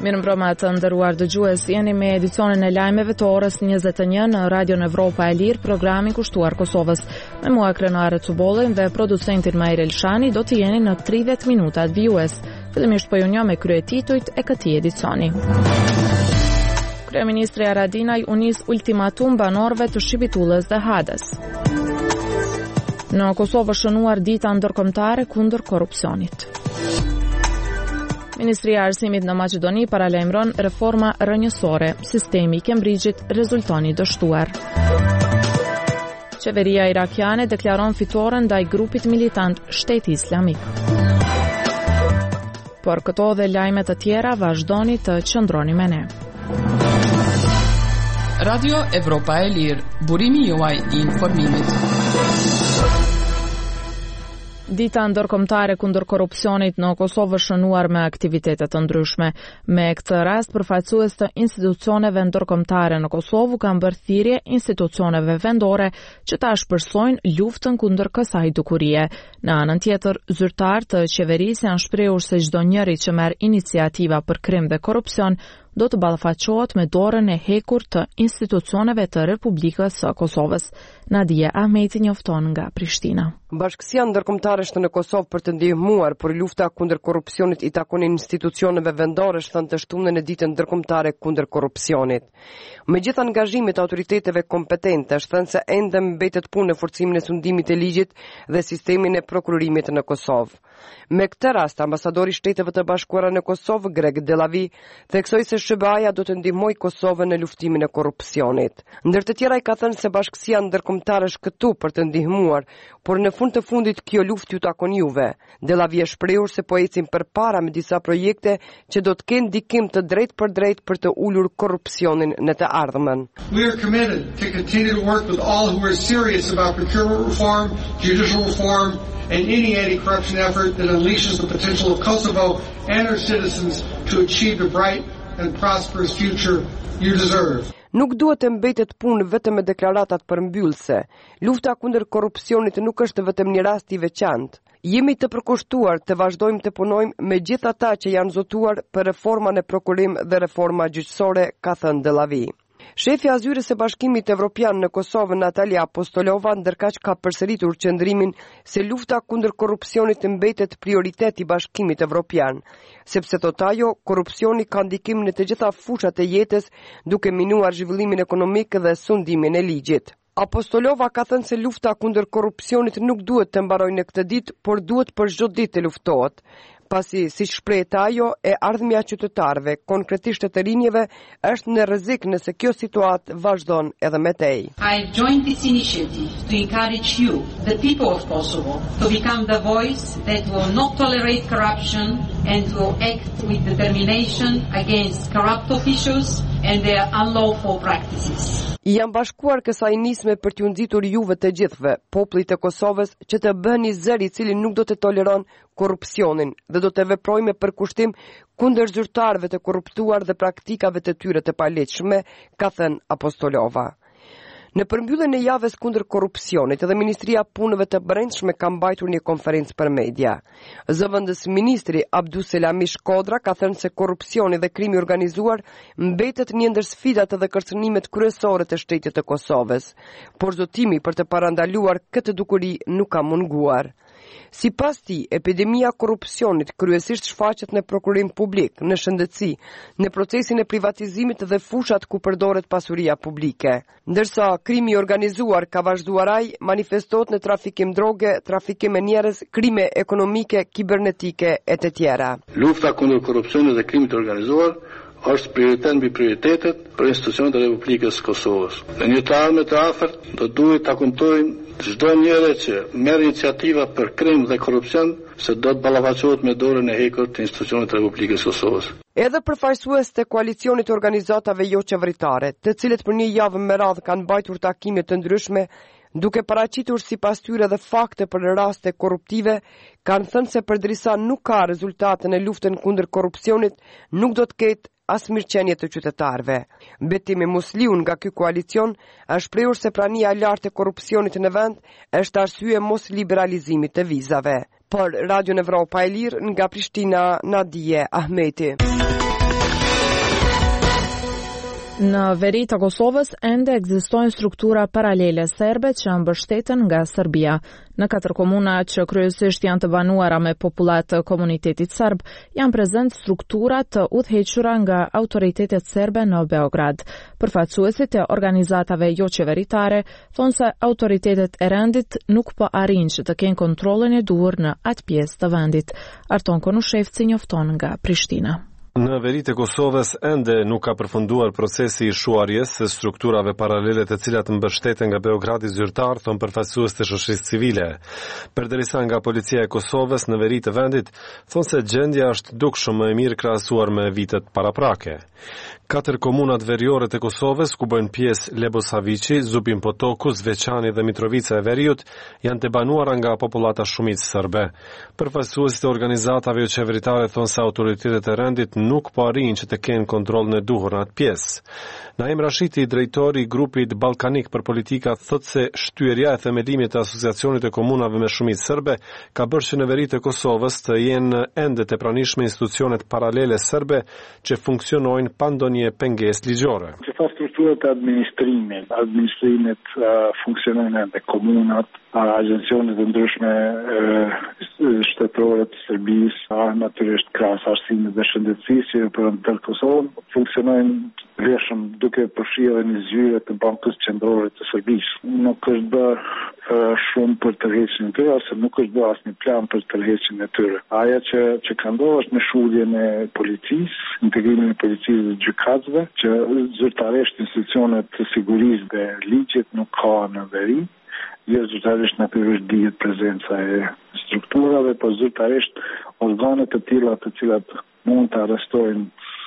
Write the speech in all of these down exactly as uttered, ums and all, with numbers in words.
Mirëmbrëma të nderuar dëgjues, jeni me edicionin e lajmeve të orës njëzet e një në Radio Evropa e Lirë, programi kushtuar Kosovës. Me mua Krenare Cubollin dhe producentin Majer Elshani do të jeni në tridhjetë minutat vijues. Fillimisht po ju njoh me kryetitujt e këtij edicioni. Kryeministri Haradinaj u nis ultimatum banorëve të Shqipitullës dhe Hades. Në Kosovë shënuar dita ndërkombëtare kundër korrupsionit. Ministria e Arsimit në Maqedoni paralajmëron reforma rrënjësore. Sistemi i Cambridge-it rezultoni dështuar. Qeveria irakiane deklaron fitoren ndaj grupit militant Shteti Islamik. Por këto dhe lajmet të tjera vazhdoni të qëndroni me ne. Radio Evropa e Lirë, burimi juaj i informimit. Dita ndërkombëtare kundër korrupsionit në Kosovë shënuar me aktivitete të ndryshme. Me këtë rast, përfaqësues të institucioneve ndërkombëtare në Kosovë kanë bërë thirrje institucioneve vendore që ta shpërsojnë luftën kundër kësaj dukurie. Në anën tjetër, zyrtarë të qeverisë janë shprehur se çdo njeri që merr iniciativa për krim dhe korrupsion do të ballafaqohet me dorën e hekur të institucioneve të Republikës së Kosovës. Nadia Ahmeti njofton nga Prishtina. Bashkësia ndërkombëtare është në Kosovë për të ndihmuar për lufta kundër korrupsionit i takon institucioneve vendore, thënë të shtunën e ditën ndërkombëtare kundër korrupsionit. Megjithë angazhimit të autoriteteve kompetente, është thënë se ende mbetet punë në forcimin e sundimit e ligjit dhe sistemin e prokurimit në Kosovë. Me këtë rast, ambasadori i Shteteve të Bashkuara në Kosovë, Greg Delavi, theksoi se S B A-ja do të ndihmojë Kosovën në luftimin e korrupsionit. Ndër të tjera, i ka thënë se bashkësia ndërkombëtare është këtu për të ndihmuar, por në fund të fundit kjo luftë ju takon juve. Delavi e shprehur se po ecin përpara me disa projekte që do të kenë ndikim të drejtë për drejtë për të ulur korrupsionin në të ardhmen. We are committed to continue to work with all who are serious about procurement reform, judicial reform, and any anti-corruption effort that unleashes the potential of Kosovo and our citizens to achieve the bright and prosperous future you deserve. Nuk duhet të mbetet punë vetëm me deklaratat përmbyllëse. Lufta kundër korrupsionit nuk është vetëm një rast i veçantë. Jemi të përkushtuar të vazhdojmë të punojmë me gjithë ata që janë zotuar për reformën e prokurim dhe reforma gjyqësore, ka thënë Delavi. Shefi Azyrës së Bashkimit Evropian në Kosovë, Natalia Apostolova, ndërkaq ka përsëritur qëndrimin se lufta kundër korrupsionit mbetet prioritet i Bashkimit Evropian, sepse thot ajo, korrupsioni ka ndikim në të gjitha fushat e jetës, duke minuar zhvillimin ekonomik dhe sundimin e ligjit. Apostolova ka thënë se lufta kundër korrupsionit nuk duhet të mbarojë në këtë ditë, por duhet për çdo ditë të luftohet. Pasi, si shprehet ajo, e ardhmja qytetarëve, konkretisht të rinjve, është në rrezik nëse kjo situatë vazhdon edhe me tej. I joined this initiative to encourage you, the people of Kosovo, to become the voice that will not tolerate corruption and will act with determination against corrupt officials and their unlawful practices. I jam bashkuar kësaj nisme për t'ju nxitur juve të gjithëve, popullit të Kosovës, që të bëheni zëri i cili nuk do të toleron korrupsionin dhe do të veprojë me përkushtim kundër zyrtarëve të korruptuar dhe praktikave të tyre të palegjshme, ka thënë Apostolova. Në përmbylljen e javës kundër korrupsionit, edhe Ministria e Punëve të Brendshme ka mbajtur një konferencë për media. Zëvendës ministri Abduselami Shkodra ka thënë se korrupsioni dhe krimi organizuar mbetet një ndër sfidat dhe kërcënimet kryesore të shtetit të Kosovës, por zotimi për të parandaluar këtë dukuri nuk ka munguar. Sipas tij, epidemia korrupsionit kryesisht shfaqet në prokurim publik, në shëndetësi, në procesin e privatizimit dhe fushat ku përdoret pasuria publike. Ndërsa krimi i organizuar ka vazhduar ai, manifestohet në trafikim droge, trafikim me njerëz, krime ekonomike, kibernetike e të tjera. Lufta kundër korrupsionit dhe krimit të organizuar është prioritet mbi prioritetet për institucionet e Republikës së Kosovës. Në një të ardhmen të afërt do duhet ta kuptojnë çdo njeri që merr iniciativa për krim dhe korrupsion se do të ballafaqohet me dorën e hekur të institucioneve të Republikës së Kosovës. Edhe përfaqësues të koalicionit të organizatave jo qeveritare, të cilët për një javë me radhë kanë mbajtur takime të ndryshme, duke paraqitur sipas tyre dhe fakte për raste korruptive, kanë thënë se përderisa nuk ka rezultate në luftën kundër korrupsionit, nuk do të ketë as mirëqenie të qytetarëve. Betimi Musliun nga ky koalicion është shprehur se prania e lartë e korrupsionit në vend është arsye mos liberalizimit të vizave. Por Radio Evropa e Lirë nga Prishtina, Nadia Ahmeti. Në veri të Kosovës ende ekzistojnë struktura paralele serbe që janë mbështeten nga Serbia. Në katër komuna që kryesisht janë të banuara me popullat të komunitetit serb, janë prezent struktura të udhëhequra nga autoritetet serbe në Beograd. Përfaqësuesit e organizatave jo qeveritare thonë se autoritetet e rendit nuk po arrin që të kenë kontrollin e duhur në atë pjesë të vendit. Arton Konushevci njofton nga Prishtina. Në veri të Kosovës ende nuk ka përfunduar procesi i shuarjes së strukturave paralele të cilat mbështeten nga Beogradi zyrtar, thon përfaqësues të shoqërisë civile. Përderisa nga policia e Kosovës në veri të vendit thonë se gjendja është dukshëm më e mirë krahasuar me vitet paraprake. Katër komunat veriore të Kosovës, ku bëjnë pjesë Lebosavici, Zubin Potoku, Zveçani dhe Mitrovica e Veriut, janë të banuara nga popullata shumicë serbe. Përfaqësuesit e organizatave jo qeveritare thonë se autoritetet e rendit nuk po arrin që të kenë kontrollin e duhur në atë pjesë. Naim Rashiti, drejtori i grupit Ballkanik për politika, thotë se shtyerja e themelimit të asociacionit të komunave me shumicë serbe ka bërë që në veri të Kosovës të jenë ende të pranishme institucionet paralele serbe që funksionojnë pa ndonjë pengesë ligjore. Gjitha strukturat e administrimit, administrimit uh, funksionojnë edhe komunat, agjencionet e ndryshme shtetërore të Serbisë, natyrisht krahas arsimit dhe shëndetësisë që për ndër Kosovën funksionojnë veshëm duke përfshirë një zyre të Bankës Qendrore të Serbisë. Nuk është bërë shumë për tërheqjen e tyre, ose nuk është bërë asnjë plan për tërheqjen e tyre. Aja që që ka ndodhur është me shuljen e policisë, integrimin e policisë dhe gjykatësve, që zyrtarisht institucionet të sigurisë dhe ligjit nuk ka në veri. Jo zyrtarisht natyrisht dihet prezenca e strukturave, por zyrtarisht organet të tilla të cilat mund të arrestojnë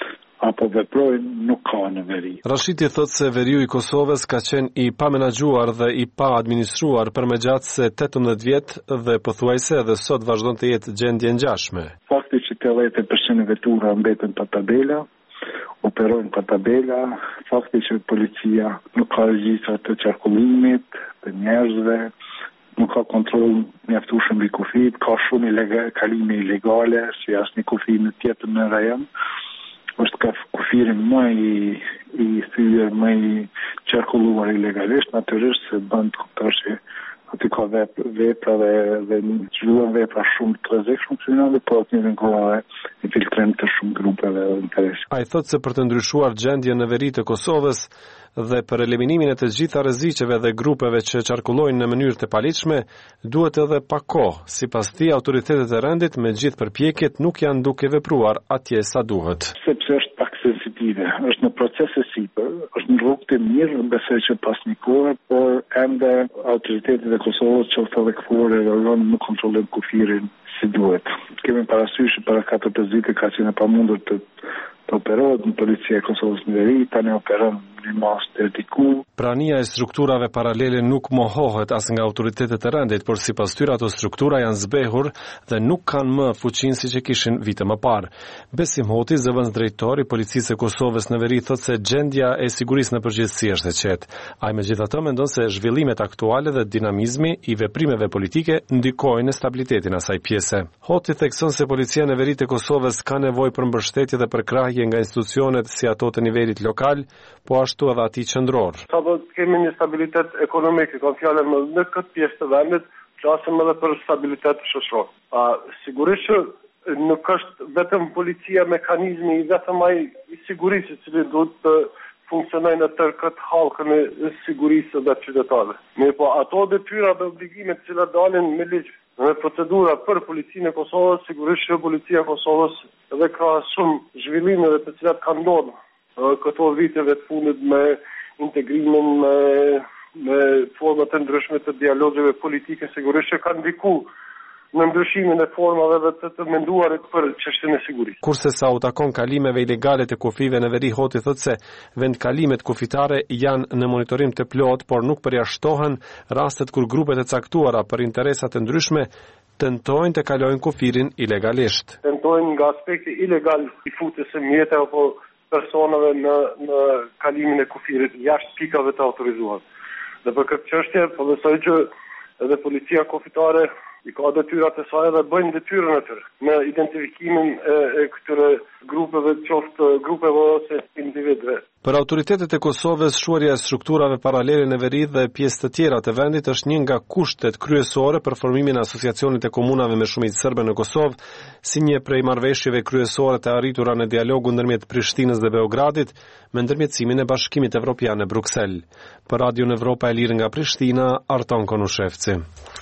apo veprojnë nuk ka në veri. Rashiti thotë se veriu i Kosovës ka qenë i pamenagjuar dhe i pa administruar për më gjatë se tetëmbëdhjetë vjet dhe pothuajse edhe sot vazhdon të jetë gjendje ngjashme. Fakti që tetëdhjetë përqind e vetura mbeten pa tabela, operojnë pa tabela, fakti që policia nuk ka regjistra të qarkullimit, të njerëzve, nuk ka kontroll mjaftueshëm mbi kufit, ka shumë ilegal, kalime ilegale, si asnjë kufi në tjetër në rajon. Është ka kufirin më i, i thyer, më i qarkulluar ilegalisht, natyrisht se bën të kuptosh që aty ka vepra, vepra dhe, dhe zhvilluar vepra shumë të rrezikshme kriminale, por aty në kohë infiltrim të shumë grupeve dhe interesi. Ai thotë se për të ndryshuar gjendjen në veri të Kosovës dhe për eliminimin e të gjitha rreziqeve dhe grupeve që qarkullojnë në mënyrë të paligjshme, duhet edhe pak kohë. Sipas tij, autoritetet e rendit me gjithë përpjekjet nuk janë duke vepruar atje sa duhet. Sepse është pak sensitive, është në proces e sipër, është në rrugë të mirë, besoj që pas një kohe, por ende autoritetet e Kosovës, qoftë edhe këfore, nuk kontrollojnë kufirin si duhet. Kemi parasysh para katër pesë vite ka qenë e pamundur të të operohet në policia e Kosovës në veri, tani operon në mas të diku. Prania e strukturave paralele nuk mohohet as nga autoritetet e rendit, por sipas tyre ato struktura janë zbehur dhe nuk kanë më fuqinë siç e kishin vite më parë. Besim Hoti, zëvendës drejtori i policisë së Kosovës në veri, thotë se gjendja e sigurisë në përgjithësi është e qetë. Ai megjithatë mendon se zhvillimet aktuale dhe dinamizmi i veprimeve politike ndikojnë në stabilitetin e asaj pjese. Hoti thekson se policia në veri të Kosovës ka nevojë për mbështetje dhe për krahje nga institucionet si ato të nivelit lokal, po ashtu edhe aty qendror. Sa do të kemi një stabilitet ekonomik, kam fjalën më në këtë pjesë të vendit, flasim edhe për stabilitet shoqëror. A sigurisht që nuk është vetëm policia mekanizmi i vetëm ai i sigurisë i cili duhet të funksionojnë në tërë këtë hallkën e sigurisë dhe qytetarëve. Mirë, po ato detyra dhe obligime të cilat dalin me ligj në procedura për policinë e Kosovës, sigurisht që policia e Kosovës edhe ka shumë zhvillimeve të cilat kanë ndodhur këto viteve të fundit me integrimin me, me format të ndryshme të dialogeve politike, sigurisht që kanë ndikuar në ndryshimin e formave dhe të, të menduarit për çështjen e sigurisë. Kurse sa u takon kalimeve ilegale të kufive në veri, Hoti thotë se vendkalimet kufitare janë në monitorim të plot, por nuk përjashtohen rastet kur grupet e caktuara për interesa të ndryshme tentojnë të kalojnë kufirin ilegalisht. Tentojnë nga aspekti ilegal i futjes së mjete apo personave në në kalimin e kufirit jashtë pikave të autorizuar. Dhe për këtë çështje, po besoj që edhe policia kufitare i ka detyrat e saj dhe bëjnë detyrën e tyre në identifikimin e, e këtyre grupeve, qoftë grupeve ose individëve. Për autoritetet e Kosovës, shuarja e strukturave paralele në veri dhe pjesë të tjera të vendit është një nga kushtet kryesore për formimin e Asociacionit e Komunave me Shumicë Serbe në Kosovë, si një prej marrëveshjeve kryesore të arritura në dialogu ndërmjet Prishtinës dhe Beogradit me ndërmjetësimin e Bashkimit Evropian në Bruksel. Për Radion Evropa e Lirë nga Prishtina, Arton Konushevci.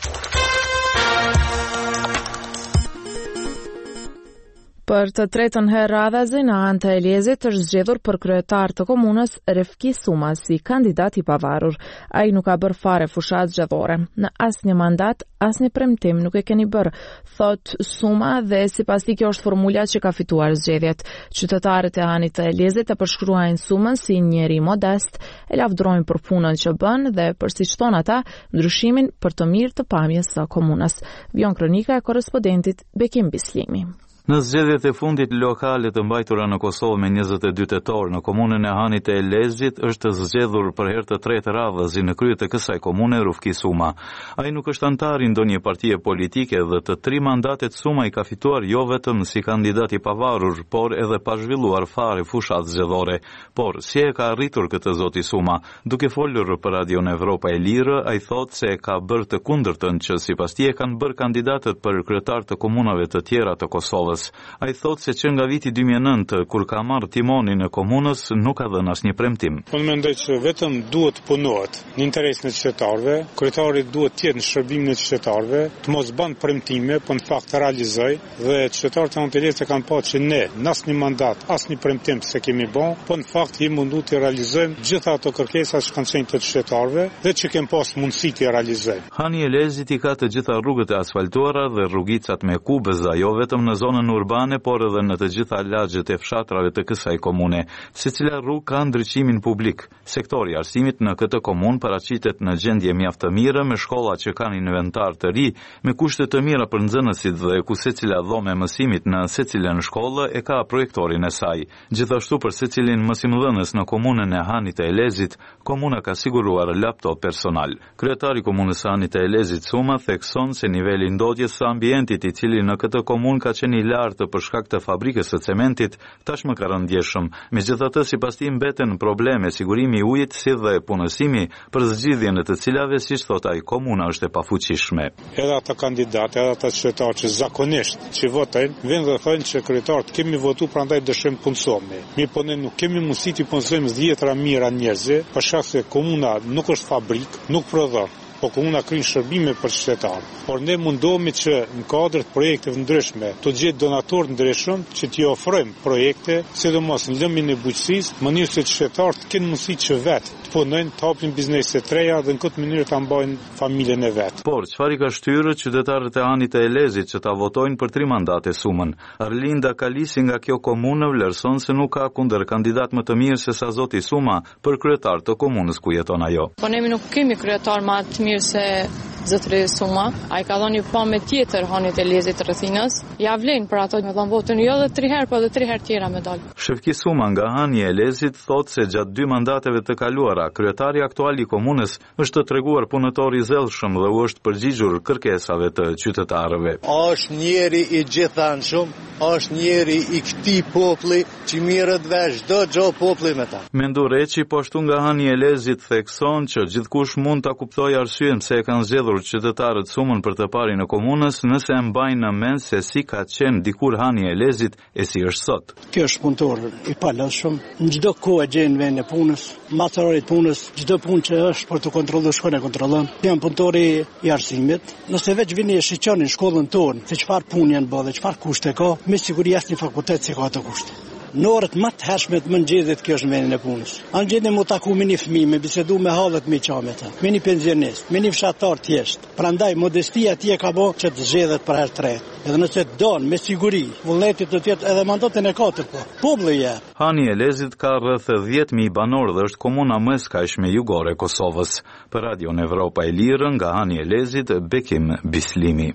Për të tretën herë radhazi në anë të Elezit është zgjedhur për kryetar të komunës Refki Suma si kandidat i pavarur. Ai nuk ka bërë fare fushat zgjedhore. Në asnjë mandat, asnjë premtim nuk e keni bërë, thot Suma, dhe sipas tij kjo është formula që ka fituar zgjedhjet. Qytetarët e anit të Elezit e përshkruajnë Sumën si njeri modest, e lavdrojnë për punën që bën dhe për siç thon ata, ndryshimin për të mirë të pamjes së komunës. Vion kronika e korrespondentit Bekim Bislimi. Në zgjedhjet e fundit lokale të mbajtura në Kosovë me njëzet e dy tetor në komunën e Hanit të Elezit është zgjedhur për herë të tretë radhazi në krye të kësaj komune Rufki Suma. Ai nuk është antar i ndonjë partie politike dhe të tri mandatet Suma i ka fituar jo vetëm si kandidat i pavarur, por edhe pa zhvilluar fare fushat zgjedhore. Por si e ka arritur këtë zoti Suma? Duke folur për Radion Evropa e Lirë, ai thotë se ka bërë të kundërtën që sipas tij e kanë bërë kandidatët për kryetar të komunave të tjera të Kosovës. Ai thotë se që nga viti dy mijë e nëntë, kur ka marrë timonin e komunës, nuk ka dhënë asnjë premtim. Unë mendoj që vetëm duhet punohet në interesin e qytetarëve, kryetari duhet të jetë në shërbimin e qytetarëve, të mos bën premtime, por në fakt të realizoj, dhe qytetarët e Antelezit kanë pasur që ne, në asnjë mandat, asnjë premtim se kemi bën, por në fakt jemi munduar të realizojmë gjitha ato kërkesa që kanë qenë të qytetarëve dhe që kemi pas mundësi të realizojmë. Hani Elezit i ka të gjitha rrugët e asfaltuara dhe rrugicat me kubeza, jo vetëm në zonën urbane, por edhe në të gjitha lagjet e fshatrave të kësaj komune. Secila rrugë ka ndriçimin publik. Sektori i arsimit në këtë komunë paraqitet në gjendje mjaft të mirë, me shkolla që kanë inventar të ri, me kushte të mira për nxënësit dhe ku secila dhomë e mësimit në secilën shkollë e ka projektorin e saj. Gjithashtu për secilin mësimdhënës në komunën e Hanit të Elezit, komuna ka siguruar laptop personal. Kryetari i komunës së Hanit të Elezit Suma thekson se niveli ndotjes së ambientit i cili në këtë komunë ka qenë i lartë për shkak të fabrikës së cementit, tashmë ka rënë ndjeshëm. Megjithatë, sipas tij mbeten probleme sigurimi i ujit si dhe punësimi për zgjidhjen e të cilave, siç thot ai, komuna është e pafuqishme. Edhe ata kandidatë, edhe ata qytetarë që zakonisht që votojnë, vjen dhe thonë që kryetarët kemi votuar, prandaj dëshojmë punësojmë. Mi po ne nuk kemi mundësi të punësojmë dhjetra mijëra njerëz, për shkak se komuna nuk është fabrik, nuk prodhon, po komuna kryen shërbime për qytetarë. Por ne mundohemi që në kuadër të projekteve ndryshme të gjetë donatorë ndryshëm që t'i ofrojmë projekte, sidomos në lëmjen e bujqësisë, në mënyrë se qytetarët të kenë mundësi që vetë të punojnë, të hapin biznese të reja dhe në këtë mënyrë ta mbajnë familjen e vet. Por çfarë ka shtyrë qytetarët e Anit të Elezit që ta votojnë për tri mandate Sumën? Arlinda Kalisi nga kjo komunë vlerëson se nuk ka kundër kandidat më të mirë se sa zoti Suma për kryetar të komunës ku jeton ajo. Po ne nuk kemi kryetar më të mirë se zotëri Suma. Ai ka dhënë pamje tjetër Hanit të Elezit rrethinës. Ja vlen për ato me dhënë votën jo edhe tri herë, por edhe tri herë tjera me dal. Shefki Suma nga Hani e Elezit thotë se gjatë dy mandateve të kaluara, kryetari aktual i komunës është të treguar punëtor i zellshëm dhe u është përgjigjur kërkesave të qytetarëve. Është njeri i gjithanshëm, është njeri i këtij populli që mirët vesh çdo gjë populli me ta. Mendu Reçi po ashtu nga Hani e Elezit thekson që gjithkush mund ta kuptojë arsyen pse e kanë zgjedhur qytetarët Sumën për të parin e komunës nëse e mbajnë në mend se si ka qenë dikur Hani e Elezit e si është sot. Kjo është punëtor i palëshëm, në çdo kohë gjen vend e punës, matërori të punës, çdo punë që është për të kontrolluar shkon e kontrollon. Jam punëtori i arsimit. Nëse veç vini e shiqoni shkollën tonë, se çfarë punë janë bë dhe çfarë kushte ka, me siguri asnjë fakultet si ka ato kushte. Në orët më të hershme të mëngjesit kjo është në vendin e punës. Anë gjendje mu taku me një fëmijë, me bisedu me hallet me qamet ta, me një pensionist, me një fshatar thjesht. Prandaj modestia atje ka bë që të zgjedhet për herë të tretë. Edhe nëse don me siguri, vullneti do të jetë edhe mandatin e katërt po. Populli ja. Hani e Elezit ka rreth dhjetë mijë banor dhe është komuna më e skajshme jugore e Kosovës. Për Radion Evropa e Lirë nga Hani e Elezit, Bekim Bislimi.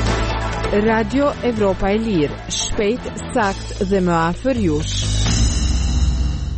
Radio Evropa e Lirë, shpejt, sakt dhe më afër jush.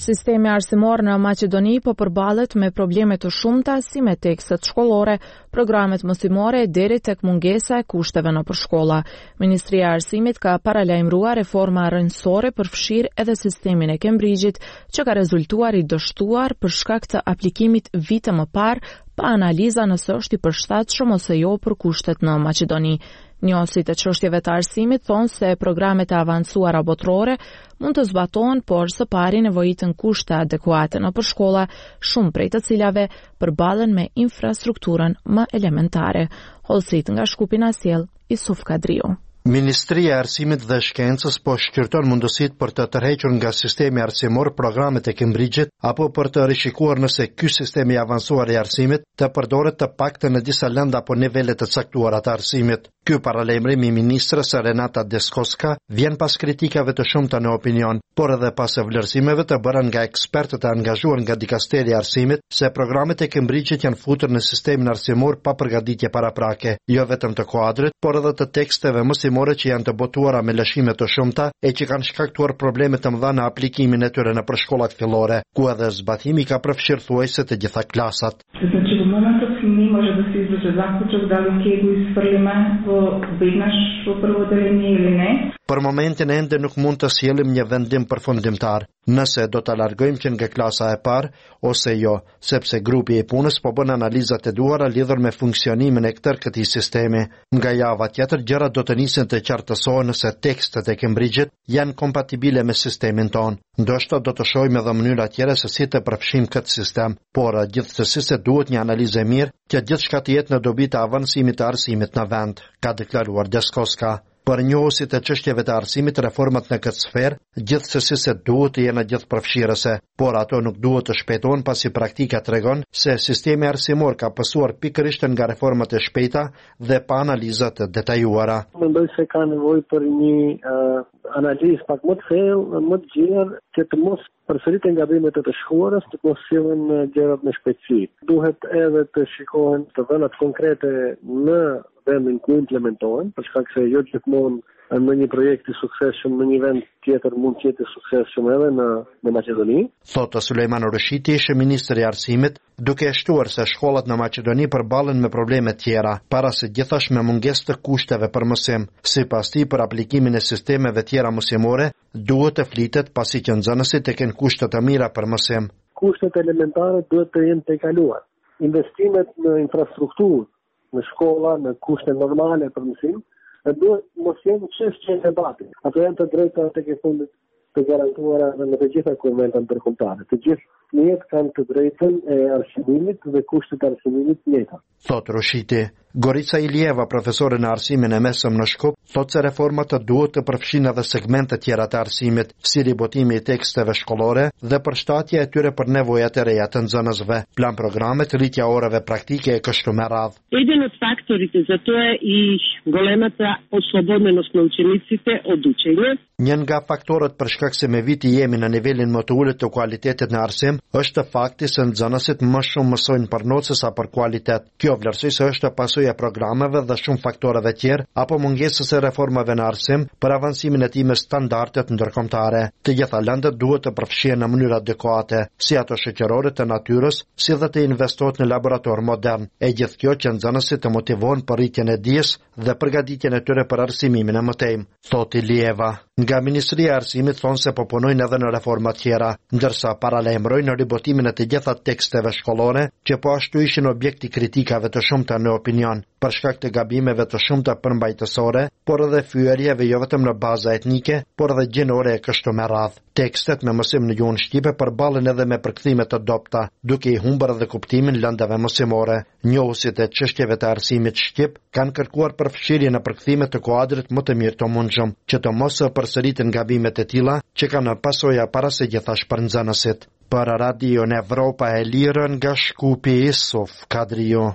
Sistemi arsimor në Maqedoni po përballet me probleme të shumta si me tekstet shkollore, programet mësimore deri tek mungesa e kushteve në përshkolla. Ministria e Arsimit ka paralajmëruar reforma rrënjësore për fshirë edhe sistemin e Cambridge-it, që ka rezultuar i dështuar për shkak të aplikimit vite më parë, pa analiza nëse është i përshtatshëm ose jo për kushtet në Maqedoni. Njohësit e çështjeve të arsimit thonë se programet e avancuara botërore mund të zbatohen, por së pari nevojiten kushte adekuate në përshkolla, shumë prej të cilave përballen me infrastrukturën më elementare. Hollësit nga Shkupi na sjell Isuf Kadriu. Ministria e Arsimit dhe Shkencës po shqyrton mundësitë për të tërhequr nga sistemi arsimor programet e Cambridge-it apo për të rishikuar nëse ky sistem i avancuar i arsimit të përdoret të paktën në disa lëndë apo nivele të caktuara të arsimit. Ky paralajmërim i ministrës Renata Deskoska vjen pas kritikave të shumta në opinion, por edhe pas vlerësimeve të bëra nga ekspertët e angazhuar nga dikasteri e arsimit se programet e Cambridge-it janë futur në sistemin arsimor pa përgatitje paraprake, jo vetëm të kuadrit, por edhe të teksteve mësimore që janë të botuara me lëshime të shumta e që kanë shkaktuar probleme të mëdha në aplikimin e tyre në përshkollat fillore, ku edhe zbatimi ka përfshirë thuajse të gjitha klasat. Значи, во моментот не може да се извлече заклучок дали ќе го isfrliме во веднаш во прво деление или не. Për momentin ende nuk mund të sjellim një vendim përfundimtar, nëse do të largojmë që nga klasa e parë ose jo, sepse grupi i punës po bën analizat e duara lidhur me funksionimin e këtër këtij sistemi. Nga java tjetër gjërat do të nisin të qartësohen nëse tekstet e Cambridge-it janë kompatibile me sistemin ton. Ndoshta do të shohim edhe mënyra tjera se si të përfshijmë këtë sistem, por gjithsesi se duhet një analizë e mirë që gjithçka të jetë në dobi të avancimit të arsimit në vend, ka deklaruar Deskoska. Për njohësit e çështjeve të arsimit, reformat në këtë sferë gjithsesi se duhet të jenë gjithëpërfshirëse, por ato nuk duhet të shpejtohen pasi praktika tregon se sistemi arsimor ka pësuar pikërisht nga reformat e shpejta dhe pa analiza të detajuara. Mendoj se ka nevojë për një uh, analizë pak më të thellë, më të gjerë, që të mos përsëriten gabimet e të shkuarës, të mos sillen gjërat me shpejtësi. Duhet edhe të shikohen të dhënat konkrete në vendin ku implementohen, për shkak se jo gjithmonë në një projekt i suksesshëm në një vend tjetër mund të jetë i suksesshëm edhe në në Maqedoni. Thotë Sulejman Urushiti, ishte ministri i arsimit, duke shtuar se shkollat në Maqedoni përballen me probleme tjera, para se gjithashtu me mungesë të kushteve për mësim. Sipas tij, për aplikimin e sistemeve tjera mësimore, duhet të flitet pasi që nxënësit e kanë kushte të mira për mësim. Kushtet elementare duhet të jenë të kaluar. Investimet në infrastrukturë, në shkolla, në kushte normale për mësim, e duhet mos jenë çështje debati. Ato janë të drejta tek e fundit të garantuara në të gjitha konventet ndërkombëtare. Të gjithë fëmijët kanë të drejtën e arsimit dhe kushtet e arsimit të njëjta. Thot Rushiti. Gorica Ilieva, profesore në arsimin e mesëm në Shkup, thot se reformat të duhet të përfshin edhe segmente tjera të arsimit, si ribotimi i teksteve shkollore dhe përshtatja e tyre për nevojat e reja të nxënësve, plan programet, rritja oreve praktike e kështu me radhë. Един од факторите за тоа е и големата ослободеност на учениците од учење. Një nga faktorët për shkak se me viti jemi në nivelin më të ulët të kualitetit në arsim, është fakti se nxënësit më shumë mësojnë për notë sa për kualitet. Kjo vlerësisht është pasojë e programeve dhe shumë faktoreve tjerë apo mungesës së reformave në arsim për avancimin e tij me standardet ndërkombëtare. Të gjitha lëndët duhet të përfshihen në mënyrë adekuate, si ato shoqërore të natyrës, si dhe të investohet në laborator modern. E gjithë kjo që nxënësit të motivohen për rritjen e dijes dhe përgatitjen e tyre për arsimimin e mëtejmë, thotë Ilieva. Nga Ministria e Arsimit thonë se po punojnë edhe në reforma tjera, ndërsa paralajmërojnë në ribotimin e të gjitha teksteve shkollore, që po ashtu ishin objekti kritikave të shumta në opinion, për shkak të gabimeve të shumta përmbajtësore, por edhe fyerjeve jo vetëm në baza etnike, por edhe gjinore e kështu me radhë. Tekstet me mësim në gjuhën shqipe përballen edhe me përkthime të dobta, duke i humbur edhe kuptimin lëndave mësimore. Njohësit e çështjeve të arsimit shqip kanë kërkuar përfshirje në përkthime të kuadrit më të mirë të mundshëm, që të mos përsëriten gabimet e tilla që kanë pasoja para se gjithash për nxënësit. Për Radio në Evropa e Lirë nga Shkupi, Isuf Kadriu.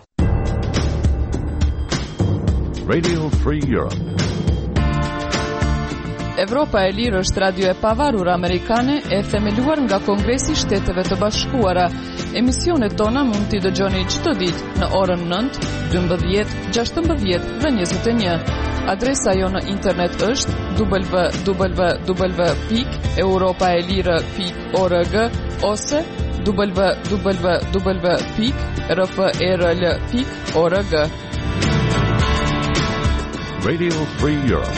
Radio Free Europe. Evropa e Lirë është radio e pavarur amerikane e themeluar nga Kongresi i Shteteve të Bashkuara. Emisionet tona mund t'i dëgjoni çdo ditë në orën nëntë, dymbëdhjetë, gjashtëmbëdhjetë dhe njëzet e një. Adresa jo në internet është w w w pikë europaelire pikë org ose w w w pikë r f e r l pikë org. Radio Free Europe.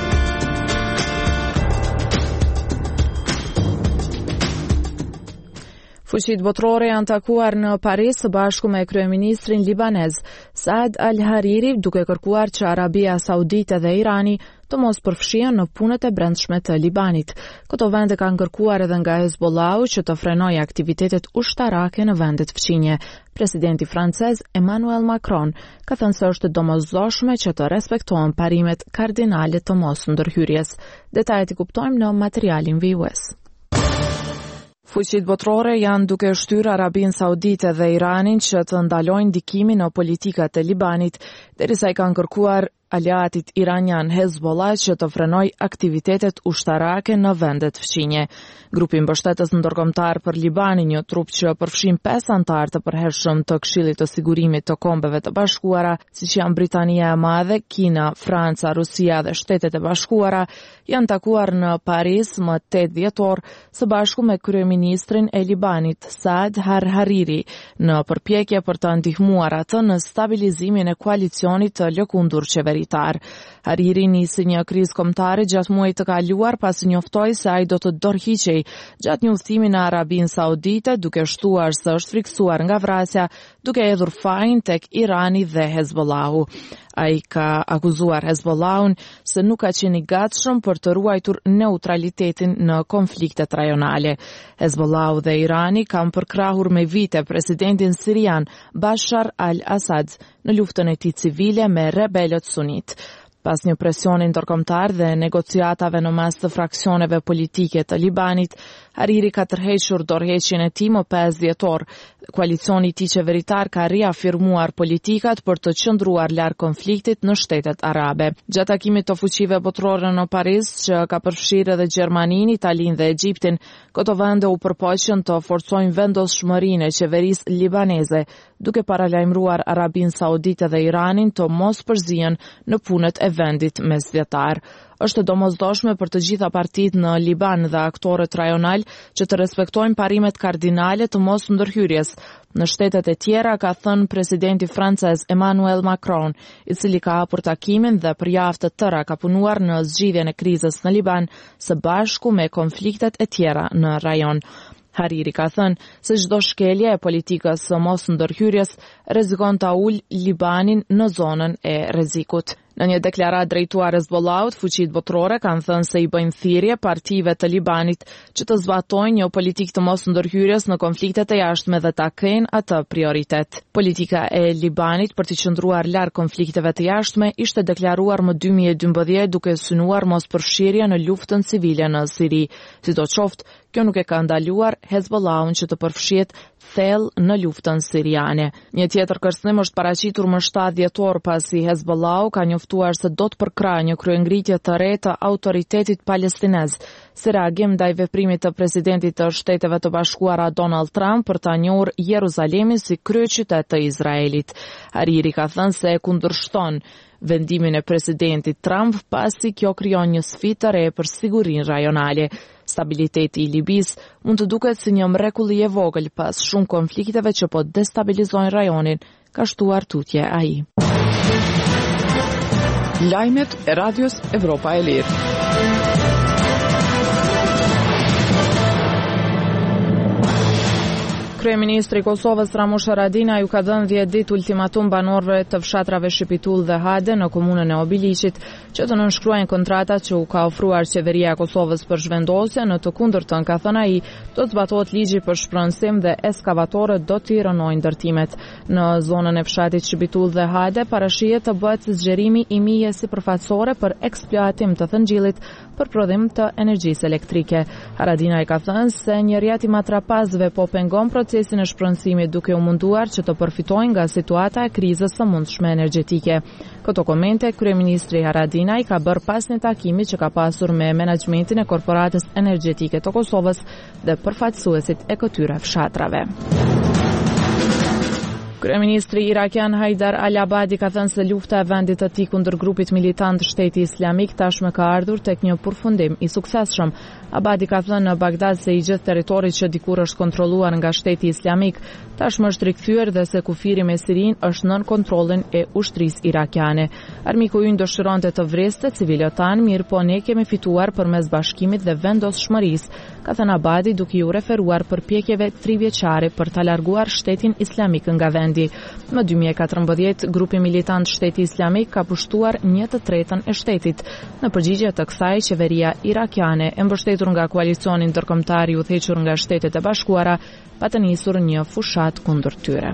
Fuqitë botërore janë takuar në Paris së bashku me kryeministrin libanez Saad al-Hariri, duke kërkuar që Arabia Saudite dhe Irani të mos përfshihen në punët e brendshme të Libanit. Këto vende kanë kërkuar edhe nga Hezbollahu që të frenojë aktivitetet ushtarake në vendet fqinje. Presidenti francez Emmanuel Macron ka thënë se është domosdoshme që të respektohen parimet kardinale të mos ndërhyrjes. Detajet i kuptojmë në materialin vijues. Fuqitë botërore janë duke shtyrë Arabinë Saudite dhe Iranin që të ndalojnë ndikimin në politikat e Libanit, derisa i kanë kërkuar aleatit iranian Hezbollah që të frenoj aktivitetet ushtarake në vendet fqinje. Grupi mbështetës ndërkombëtar për Libanin, një trup që përfshin pesë anëtar të përhershëm të Këshillit të Sigurimit të Kombeve të Bashkuara, siç janë Britania e Madhe, Kina, Franca, Rusia dhe Shtetet e Bashkuara, janë takuar në Paris më tetë dhjetor së bashku me kryeministrin e Libanit Saad al-Hariri në përpjekje për të ndihmuar atë në stabilizimin e koalicionit të lëkundur qeveritar. Hariri nisi një krizë kombëtare gjatë muajit të kaluar pasi njoftoi se ai do të dorëhiqej gjatë një udhëtimi në Arabinë Saudite, duke shtuar se është friksuar nga vrasja, duke hedhur fajin tek Irani dhe Hezbollahu. Ai ka akuzuar Hezbollahun se nuk ka qenë i gatshëm për të ruajtur neutralitetin në konfliktet rajonale. Hezbollahu dhe Irani kanë përkrahur me vite presidentin sirian Bashar al-Assad në luftën e tij civile me rebelët sunit. Pas një presioni ndërkombëtar dhe negociatave në mes të fraksioneve politike të Libanit, Hariri ka tërhequr dorëheqjen e tij më pesë dhjetor. Koalicioni i tij qeveritar ka riafirmuar politikat për të qëndruar larg konfliktit në shtetet arabe. Gjatë takimit të fuqive botërore në Paris, që ka përfshirë edhe Gjermaninë, Italinë dhe Egjiptin, këto vende u përpoqën të forcojnë vendosshmërinë e qeverisë libaneze, duke paralajmëruar Arabinë Saudite dhe Iranin të mos përzihen në punët e vendit mesdjetar. Është domosdoshme për të gjitha partitë në Liban dhe aktorët rajonal që të respektojnë parimet kardinale të mos ndërhyrjes. Në shtetet e tjera, ka thënë presidenti francez Emmanuel Macron, i cili ka hapur takimin dhe për javë të tëra ka punuar në zgjidhjen e krizës në Liban së bashku me konfliktet e tjera në rajon. Hariri ka thënë se çdo shkelje e politikës së mos ndërhyrjes rrezikon ta ulë Libanin në zonën e rrezikut. Në një deklaratë drejtuar Hezbollahut, fuqitë botërore kanë thënë se i bëjnë thirrje partive të Libanit që të zbatojnë një politikë të mos ndërhyrjes në konfliktet e jashtme dhe ta kenë atë prioritet. Politika e Libanit për të qëndruar larg konflikteve të jashtme ishte deklaruar më dy mijë e dymbëdhjetë duke synuar mos përfshirje në luftën civile në Siri. Sidoqoftë, kjo nuk e ka ndaluar Hezbollahun që të përfshihet thellë në luftën siriane. Një tjetër kërcënim është paraqitur më shtatë dhjetor pasi Hezbollahu ka njoftuar se do të përkrahë një kryengritje të re të autoritetit palestinez si reagim ndaj veprimit të presidentit të Shteteve të Bashkuara Donald Trump për ta njohur Jeruzalemin si kryeqytet të Izraelit. Hariri ka thënë se e kundërshton vendimin e presidentit Trump pasi kjo krijon një sfidë të re për sigurinë rajonale. Stabiliteti i Libis mund të duket si një mrekulli e vogël pas shumë konflikteve që po destabilizojnë rajonin, ka shtuar tutje ai. Lajmet e Radios Evropa e Lirë. Kryeministri i Kosovës Ramush Haradinaj ju ka dhënë dhjetë ditë ultimatum banorëve të fshatrave Shqipitull dhe Hade në komunën e Obiliqit që të nënshkruajnë kontratat që u ka ofruar qeveria e Kosovës për zhvendosje, në të kundërtën, ka thënë ai, do të zbatohet ligji për shpronësim dhe eskavatorët do të rënojnë ndërtimet. Në zonën e fshatit Shqipitull dhe Hade parashihet të bëhet zgjerimi i mijës sipërfaqësore për eksploatim të thëngjillit për prodhim të energjisë elektrike. Haradinaj ka thënë se njeriat i matrapazëve po pengon procesin e shpronësimit duke u munduar që të përfitojnë nga situata e krizës së mundshme energjetike. Këto komente kryeministri Haradinaj ka bërë pas një takimi që ka pasur me menaxhmentin e korporatës energjetike të Kosovës dhe përfaqësuesit e këtyre fshatrave. Kryeministri irakian Haidar al-Abadi ka thënë se lufta e vendit të tij kundër grupit militant Shteti Islamik tashmë ka ardhur tek një përfundim i suksesshëm. Abadi ka thënë në Bagdad se i gjithë territori që dikur është kontrolluar nga Shteti Islamik tashmë është rikthyer dhe se kufiri me Sirin është nën kontrollin e ushtrisë irakiane. Armiku ynë dëshironte të vreste civilët tanë, mirë po ne kemi fituar përmes bashkimit dhe vendosshmërisë, ka thënë Abadi duke u referuar përpjekjeve trivjeçare për ta larguar Shtetin Islamik nga vendi. Në dy mijë e katërmbëdhjetë, grupi militant Shteti Islamik ka pushtuar një të tretën e shtetit. Në përgjigje të kësaj, qeveria irakiane e mbështetur nga koalicioni ndërkombëtar i udhëhequr nga Shtetet e Bashkuara pa të nisur një fushat kundër tyre.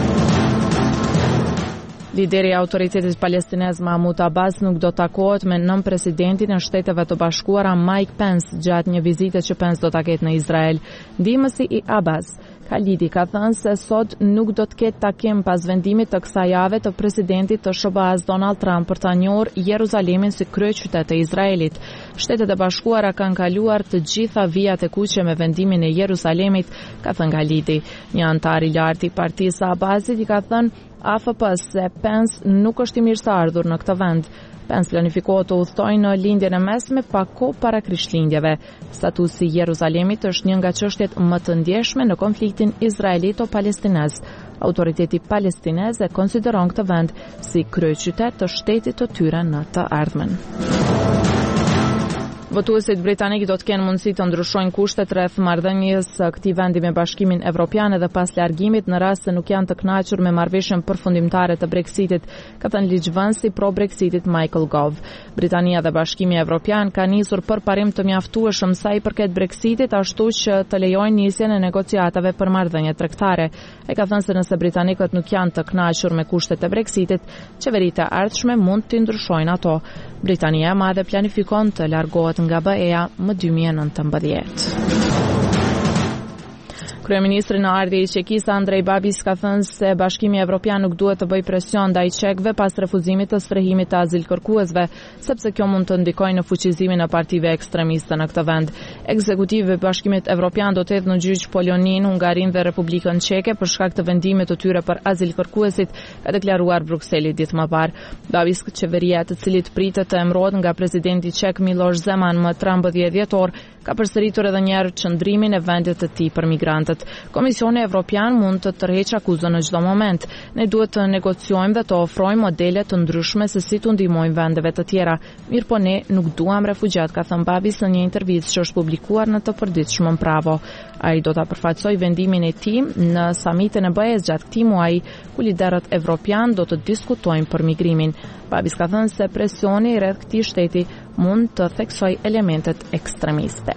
Lideri i autoritetit palestinez Mahmud Abbas nuk do takohet me nën presidentin e Shteteve të Bashkuara Mike Pence gjatë një vizite që Pence do ta ketë në Izrael. Ndihmësi i Abbas, Khalidi, ka thënë se sot nuk do të ketë takim pas vendimit të kësaj jave të presidentit të S B A-s Donald Trump për ta njohur Jeruzalemin si kryeqytet e Izraelit. Shtetet e Bashkuara kanë kaluar të gjitha vijat e kuqe me vendimin e Jeruzalemit, ka thënë Khalidi. Një antar i lartë i partisë Abbasit i ka thënë A F P-s se Pence nuk është i mirëseardhur në këtë vend. Pence planifikohet të udhtojë në lindjen e mesme pa kohë para Krishtlindjeve. Statusi i Jeruzalemit është një nga çështjet më të ndjeshme në konfliktin izraelito-palestinez. Autoriteti palestinez e konsideron këtë vend si kryeqytet të shtetit të tyre në të ardhmen. Votuesit britanik do të kenë mundësi të ndryshojnë kushtet rreth marrëdhënies së këtij vendi me Bashkimin Evropian edhe pas largimit në rast se nuk janë të kënaqur me marrëveshjen përfundimtare të Brexitit, ka thënë ligjvënësi pro-Brexitit Michael Gove. Britania dhe Bashkimi Evropian kanë nisur përparim të mjaftueshëm sa i përket Brexitit, ashtu që të lejojnë nisjen e negociatave për marrëdhënie tregtare. Ai ka thënë se nëse britanikët nuk janë të kënaqur me kushtet e Brexitit, qeveritë e ardhshme mund të ndryshojnë ato. Britania e Madhe planifikon të largohet nga B E-a më dy mijë e nëntëmbëdhjetë. Kryeministri në ardhje i Çekisë Andrej Babis ka thënë se Bashkimi Evropian nuk duhet të bëjë presion ndaj çekëve pas refuzimit të sfrehimit të azilkërkuesve, sepse kjo mund të ndikojë në fuqizimin e partive ekstremiste në këtë vend. Ekzekutivi i Bashkimit Evropian do të hedhë në gjyq Poloninë, Hungarinë dhe Republikën Çeke për shkak të vendimit të tyre për azilkërkuesit, ka deklaruar Brukseli ditë më parë. Babis, qeveria të cilit pritet të emërohet nga presidenti çek Miloš Zeman më trembëdhjetë dhjetor, ka përsëritur edhe një herë qëndrimin e vendit të tij për migrantët. Komisioni Evropian mund të tërheqë akuzën në çdo moment. Ne duhet të negociojmë dhe të ofrojmë modele të ndryshme se si të ndihmojmë vendeve të tjera. Mirë po ne nuk duam refugjat, ka thënë Babis në një intervistë që është publikuar në të përditshmën Pravo. Ai do ta përfaqësojë vendimin e tij në samitin e B E-s gjatë këtij muaji, ku liderët evropian do të diskutojnë për migrimin. Babis ka thënë se presioni rreth këtij shteti mund të theksojë elementet ekstremiste.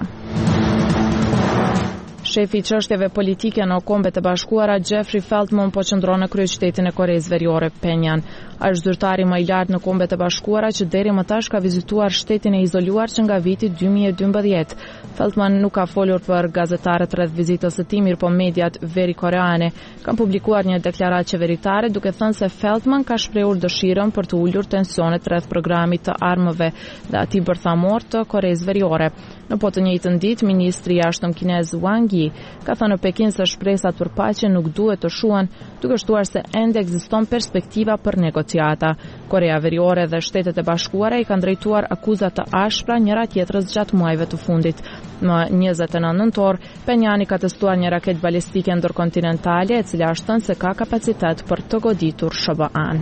Shefi i çështjeve politike në Kombet e Bashkuara Jeffrey Feltman po qëndron në kryeqytetin e Koreas Veriore, Pyongyang. Ai është zyrtari më i lartë në Kombet e Bashkuara që deri më tash ka vizituar shtetin e izoluar që nga viti dy mijë e dymbëdhjetë. Feltman nuk ka folur për gazetarët rreth vizitës së tij, mirë po mediat verikoreane kanë publikuar një deklaratë qeveritare duke thënë se Feltman ka shprehur dëshirën për të ulur tensionet rreth programit të armëve dhe atij bërthamor të Koreas Veriore. Në po të njëjtën ditë, ministri i jashtëm kinez Wang Yi ka thënë në Pekin se shpresat për paqe nuk duhet të shuhen, duke shtuar se ende ekziston perspektiva për negociata. Korea Veriore dhe Shtetet e Bashkuara i kanë drejtuar akuza të ashpra njëra tjetrës gjatë muajve të fundit. Më njëzet e nëntë nëntor, Pyongyang ka testuar një raket balistike ndërkontinentale, e cila është thënë se ka kapacitet për të goditur S B A-n.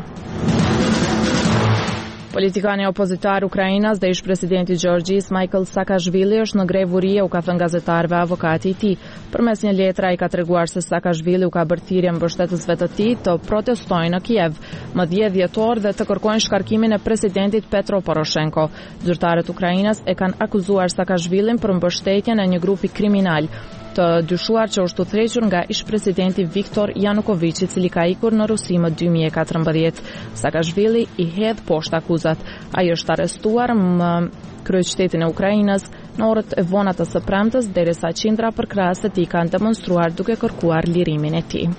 Politikani opozitar Ukrainas dhe ish presidenti i Gjeorgjisë Michail Saakashvili është në grevë urie, u ka thënë gazetarëve avokati i tij. Përmes një letre ai ka treguar se Saakashvili u ka bërë thirrje mbështetësve të tij të protestojnë në Kiev më dhjetë dhjetor dhe të kërkojnë shkarkimin e presidentit Petro Poroshenko. Zyrtarët Ukrainas e kanë akuzuar Saakashvilin për mbështetjen e një grupi kriminal të dyshuar që është udhëhequr nga ish-presidenti Viktor Yanukovych, i cili ka ikur në Rusi më dy mijë e katërmbëdhjetë. Saakashvili i hedh poshtë akuzat. Ai është arrestuar në kryeqytetin e Ukrainës në orët e vonata së premtes, derisa qindra për krahas e tij kanë demonstruar duke kërkuar lirimin e tij.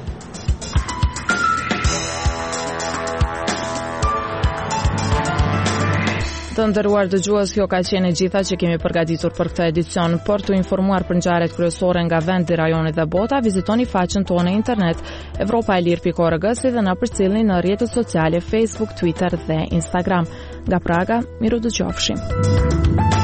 Të nderuar dëgjues, kjo ka qenë e gjitha që kemi përgatitur për këtë edicion. Për të informuar për ngjarjet kryesore nga vendi, rajoni dhe bota, vizitoni faqen tonë internet evropaelir pikë org si dhe na përcjellni në rrjetet sociale Facebook, Twitter dhe Instagram. Nga Praga, miru dëgjofshim.